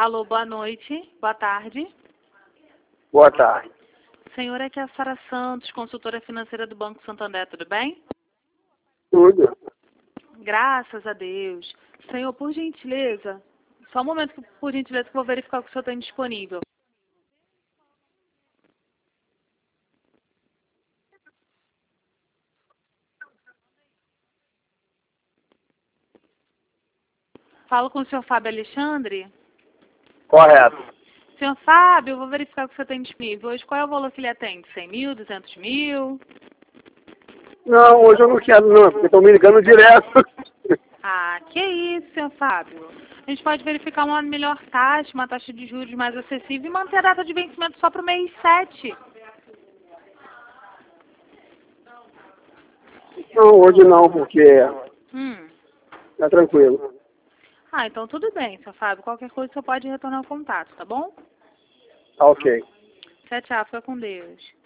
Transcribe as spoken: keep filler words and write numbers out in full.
Alô, boa noite. Boa tarde. Boa tarde. Senhora, aqui é a Sara Santos, consultora financeira do Banco Santander, tudo bem? Tudo. Graças a Deus. Senhor, por gentileza, só um momento, por gentileza, que eu vou verificar o que o senhor tem disponível. Falo com o senhor Fábio Alexandre. Correto. Senhor Fábio, eu vou verificar o que o senhor tem disponível. Hoje, qual é o valor que ele atende? cem mil, duzentos mil? Não, hoje eu não quero não, porque estão me ligando direto. Ah, que isso, senhor Fábio. A gente pode verificar uma melhor taxa, uma taxa de juros mais acessível e manter a data de vencimento só para o mês sete. Não, hoje não, porque Hum. tá tranquilo. Ah, então tudo bem, senhor Fábio. Qualquer coisa, o senhor pode retornar o contato, tá bom? Tá ok. Tchau, tchau. Fica com Deus.